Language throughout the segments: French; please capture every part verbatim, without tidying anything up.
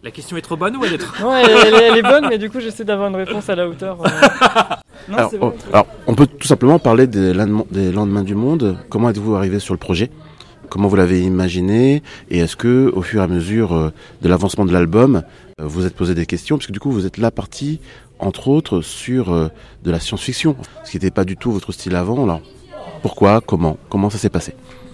La question est trop bonne ou elle est trop... Non, elle, elle, elle est bonne, mais du coup, j'essaie d'avoir une réponse à la hauteur. Euh... Non, alors, c'est vrai, oh, alors, on peut tout simplement parler des, des lendemains du monde. Comment êtes-vous arrivé sur le projet ? Comment vous l'avez imaginé ? Et est-ce que, au fur et à mesure de l'avancement de l'album, vous vous êtes posé des questions ? Parce que du coup, vous êtes là parti, entre autres, sur de la science-fiction, ce qui n'était pas du tout votre style avant. Alors, pourquoi ? Comment ? Comment ça s'est passé ?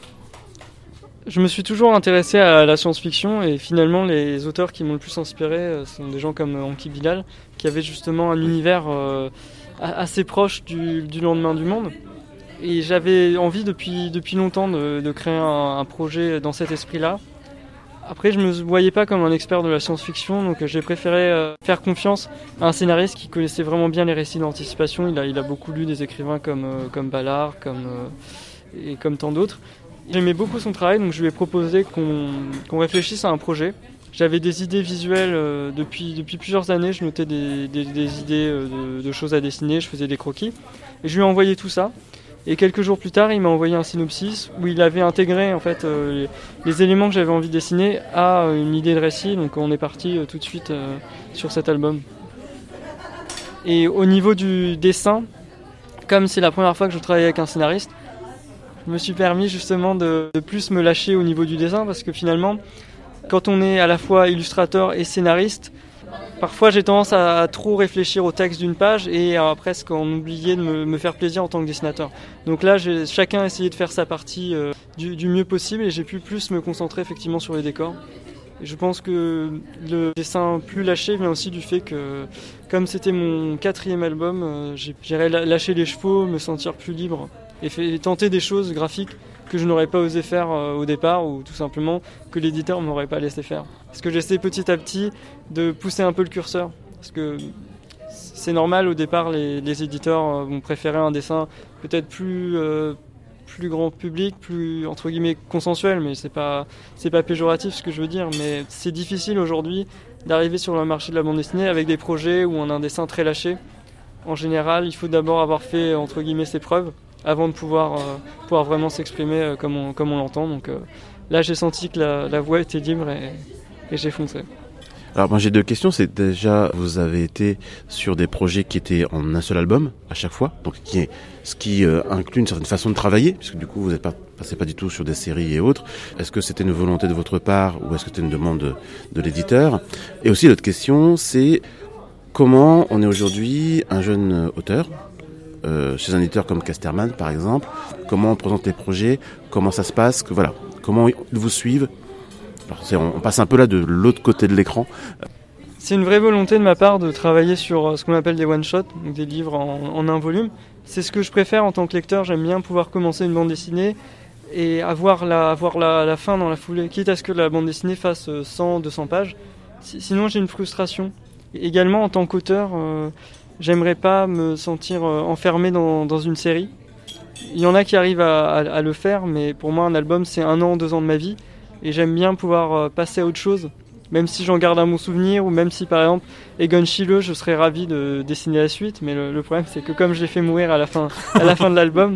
Je me suis toujours intéressé à la science-fiction et finalement les auteurs qui m'ont le plus inspiré sont des gens comme Enki Bilal qui avaient justement un univers euh, assez proche du, du lendemain du monde. Et j'avais envie depuis, depuis longtemps de, de créer un, un projet dans cet esprit-là. Après, je ne me voyais pas comme un expert de la science-fiction, donc j'ai préféré euh, faire confiance à un scénariste qui connaissait vraiment bien les récits d'anticipation. Il a, il a beaucoup lu des écrivains comme, euh, comme Ballard comme, euh, et comme tant d'autres. J'aimais beaucoup son travail, donc je lui ai proposé qu'on, qu'on réfléchisse à un projet. J'avais des idées visuelles euh, depuis, depuis plusieurs années, je notais des, des, des idées euh, de, de choses à dessiner, je faisais des croquis. Et je lui ai envoyé tout ça. Et quelques jours plus tard, il m'a envoyé un synopsis où il avait intégré en fait, euh, les, les éléments que j'avais envie de dessiner à une idée de récit. Donc on est parti euh, tout de suite euh, sur cet album. Et au niveau du dessin, comme c'est la première fois que je travaille avec un scénariste, je me suis permis justement de, de plus me lâcher au niveau du dessin parce que finalement, quand on est à la fois illustrateur et scénariste, parfois j'ai tendance à, à trop réfléchir au texte d'une page et à presque en oublier de me, me faire plaisir en tant que dessinateur. Donc là, j'ai chacun essayé de faire sa partie euh, du, du mieux possible et j'ai pu plus me concentrer effectivement sur les décors. Et je pense que le dessin plus lâché vient aussi du fait que, comme c'était mon quatrième album, euh, j'ai, j'ai lâché les chevaux, me sentir plus libre. Et, fait, et tenter des choses graphiques que je n'aurais pas osé faire euh, au départ ou tout simplement que l'éditeur ne m'aurait pas laissé faire. Parce que j'essaie petit à petit de pousser un peu le curseur. Parce que c'est normal, au départ, les, les éditeurs vont préférer un dessin peut-être plus, euh, plus grand public, plus entre guillemets consensuel, mais c'est pas, c'est pas péjoratif ce que je veux dire. Mais c'est difficile aujourd'hui d'arriver sur le marché de la bande dessinée avec des projets où on a un dessin très lâché. En général, il faut d'abord avoir fait entre guillemets ses preuves avant de pouvoir, euh, pouvoir vraiment s'exprimer euh, comme, on, comme on l'entend. Donc euh, là, j'ai senti que la, la voix était libre et, et j'ai foncé. Alors moi j'ai deux questions, c'est déjà vous avez été sur des projets qui étaient en un seul album à chaque fois, donc qui est, ce qui euh, inclut une certaine façon de travailler, puisque du coup vous n'êtes pas passé pas du tout sur des séries et autres. Est-ce que c'était une volonté de votre part ou est-ce que c'était une demande de, de l'éditeur ? Et aussi l'autre question, c'est comment on est aujourd'hui un jeune auteur Euh, chez un éditeur comme Casterman par exemple, comment on présente les projets, comment ça se passe, que, voilà, comment ils vous suivent. Alors, c'est, on, on passe un peu là de l'autre côté de l'écran. C'est une vraie volonté de ma part de travailler sur ce qu'on appelle des one-shots, donc des livres en, en un volume. C'est ce que je préfère en tant que lecteur, j'aime bien pouvoir commencer une bande dessinée et avoir la, avoir la, la fin dans la foulée, quitte à ce que la bande dessinée fasse cent, deux cents pages. Sinon j'ai une frustration. Et également en tant qu'auteur, euh, j'aimerais pas me sentir enfermé dans, dans une série. Il y en a qui arrivent à, à, à le faire, mais pour moi un album c'est un an, deux ans de ma vie. Et j'aime bien pouvoir passer à autre chose, même si j'en garde un bon souvenir, ou même si par exemple Egon Schiele, je serais ravi de dessiner la suite. Mais le, le problème c'est que comme je l'ai fait mourir à la fin, à la fin de l'album,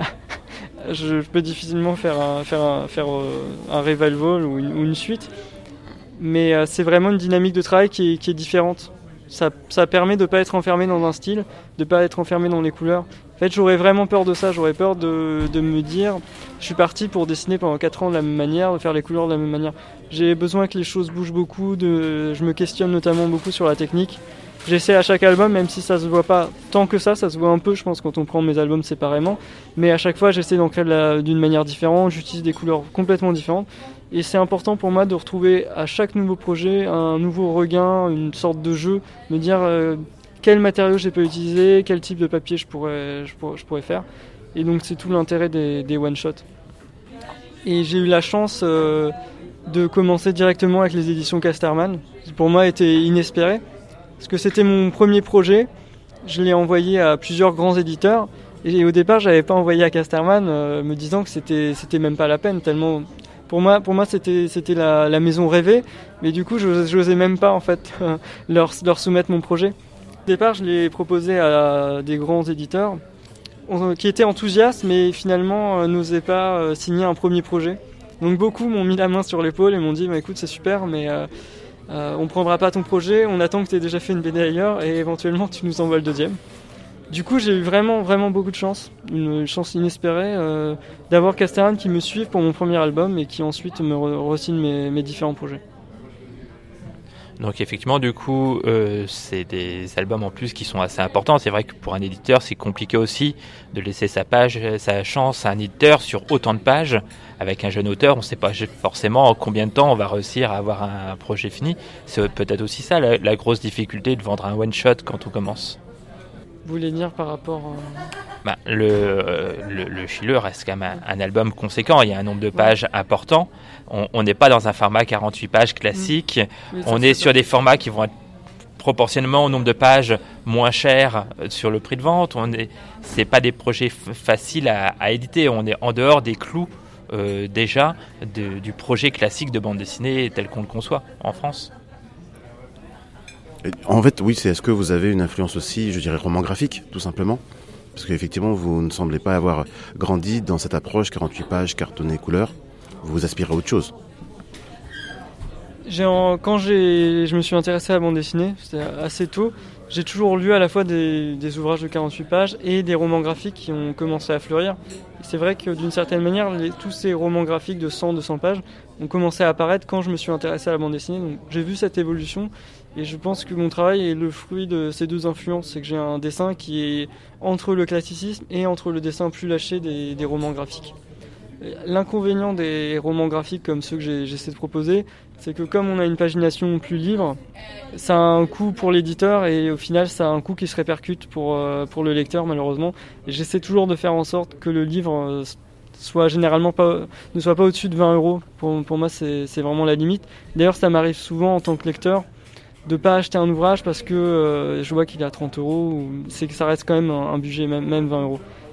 je, je peux difficilement faire un, faire un, faire un revival ou une, ou une suite. Mais c'est vraiment une dynamique de travail qui est, qui est différente. Ça, ça permet de ne pas être enfermé dans un style, de ne pas être enfermé dans les couleurs. En fait, j'aurais vraiment peur de ça, j'aurais peur de, de me dire je suis parti pour dessiner pendant quatre ans de la même manière, de faire les couleurs de la même manière. J'ai besoin que les choses bougent beaucoup, de, je me questionne notamment beaucoup sur la technique. J'essaie à chaque album, même si ça se voit pas tant que ça, ça se voit un peu je pense quand on prend mes albums séparément, mais à chaque fois j'essaie d'en créer de la, d'une manière différente, j'utilise des couleurs complètement différentes. Et c'est important pour moi de retrouver à chaque nouveau projet un nouveau regain, une sorte de jeu, me dire euh, quel matériau j'ai pas utilisé, quel type de papier je pourrais, je pourrais, je pourrais faire. Et donc c'est tout l'intérêt des, des one-shots. Et j'ai eu la chance euh, de commencer directement avec les éditions Casterman, qui pour moi était inespéré, parce que c'était mon premier projet, je l'ai envoyé à plusieurs grands éditeurs, et au départ j'avais pas envoyé à Casterman euh, me disant que c'était, c'était même pas la peine, tellement... Pour moi, pour moi c'était, c'était la, la maison rêvée, mais du coup, je n'osais même pas en fait, leur, leur soumettre mon projet. Au départ, je l'ai proposé à des grands éditeurs qui étaient enthousiastes, mais finalement euh, n'osaient pas euh, signer un premier projet. Donc beaucoup m'ont mis la main sur l'épaule et m'ont dit bah, « écoute, c'est super, mais, euh, Euh, on prendra pas ton projet, on attend que tu aies déjà fait une B D ailleurs et éventuellement tu nous envoies le deuxième. Du coup, j'ai eu vraiment, vraiment beaucoup de chance, une chance inespérée euh, d'avoir Castellane qui me suive pour mon premier album et qui ensuite me re- re-signe mes, mes différents projets. Donc effectivement, du coup, euh, c'est des albums en plus qui sont assez importants. C'est vrai que pour un éditeur, c'est compliqué aussi de laisser sa page, sa chance à un éditeur sur autant de pages. Avec un jeune auteur, on ne sait pas forcément en combien de temps on va réussir à avoir un projet fini. C'est peut-être aussi ça la, la grosse difficulté de vendre un one-shot quand on commence. Vous voulez dire par rapport... Euh... Ben, le, euh, le, le Schiller reste quand même un, un album conséquent. Il y a un nombre de pages important. On n'est pas dans un format quarante-huit pages classique. Mmh. Oui, on est sur des formats qui vont être proportionnellement au nombre de pages moins chers sur le prix de vente. On est, c'est pas des projets f- faciles à, à éditer. On est en dehors des clous euh, déjà de, du projet classique de bande dessinée tel qu'on le conçoit en France. En fait, oui, c'est est-ce que vous avez une influence aussi, je dirais, roman graphique, tout simplement ? Parce qu'effectivement, vous ne semblez pas avoir grandi dans cette approche quarante-huit pages, cartonné couleur. Vous aspirez à autre chose. J'ai en... Quand j'ai... je me suis intéressé à la bande dessinée, c'était assez tôt, j'ai toujours lu à la fois des, des ouvrages de quarante-huit pages et des romans graphiques qui ont commencé à fleurir. C'est vrai que d'une certaine manière, les... tous ces romans graphiques de cent à deux cents pages ont commencé à apparaître quand je me suis intéressé à la bande dessinée. Donc j'ai vu cette évolution et je pense que mon travail est le fruit de ces deux influences. C'est que j'ai un dessin qui est entre le classicisme et entre le dessin plus lâché des, des romans graphiques. L'inconvénient des romans graphiques comme ceux que j'ai, j'essaie de proposer, c'est que comme on a une pagination plus libre, ça a un coût pour l'éditeur et au final ça a un coût qui se répercute pour, euh, pour le lecteur malheureusement. Et j'essaie toujours de faire en sorte que le livre euh, soit généralement pas, ne soit pas au-dessus de vingt euros. Pour, pour moi c'est, c'est vraiment la limite. D'ailleurs ça m'arrive souvent en tant que lecteur de ne pas acheter un ouvrage parce que euh, je vois qu'il est à trente euros. C'est que ça reste quand même un, un budget, même, même vingt euros.